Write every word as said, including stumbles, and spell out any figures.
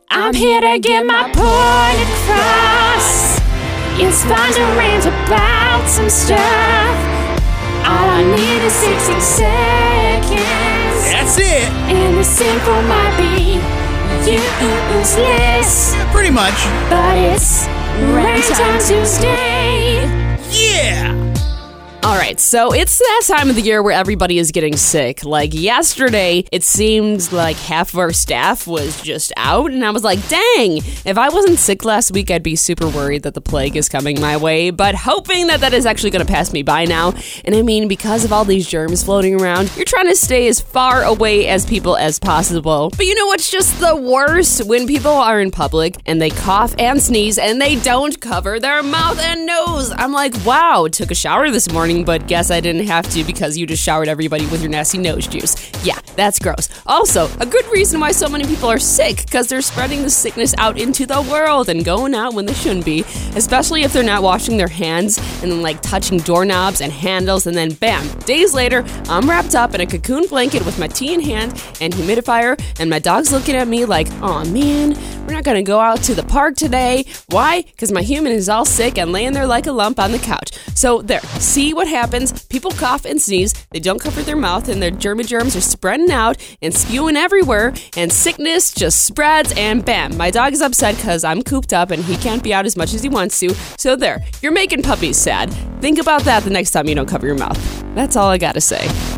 I'm here to get my point across. It's fun to rant about some stuff. All I need is sixty seconds. That's it. And the simple might be useless. Yeah, pretty much. But it's Rant Time Tuesday. Yeah. All right, so it's that time of the year where everybody is getting sick. Like yesterday, it seemed like half of our staff was just out, and I was like, dang, if I wasn't sick last week, I'd be super worried that the plague is coming my way, but hoping that that is actually going to pass me by now. And I mean, because of all these germs floating around, you're trying to stay as far away as people as possible. But you know what's just the worst? When people are in public and they cough and sneeze and they don't cover their mouth and nose. I'm like, wow, took a shower this morning, but guess I didn't have to because you just showered everybody with your nasty nose juice. Yeah, that's gross. Also, a good reason why so many people are sick, because they're spreading the sickness out into the world and going out when they shouldn't be, especially if they're not washing their hands and then like touching doorknobs and handles, and then bam, days later, I'm wrapped up in a cocoon blanket with my tea in hand and humidifier, and my dog's looking at me like, aw man, we're not gonna go out to the park today. Why? Because my human is all sick and laying there like a lump on the couch. So there, see what happens? People cough and sneeze, they don't cover their mouth, and their germy germs are spreading out and spewing everywhere, and sickness just spreads, and bam, my dog is upset because I'm cooped up and he can't be out as much as he wants to. So there, you're making puppies sad. Think about that the next time you don't cover your mouth. That's all I gotta say.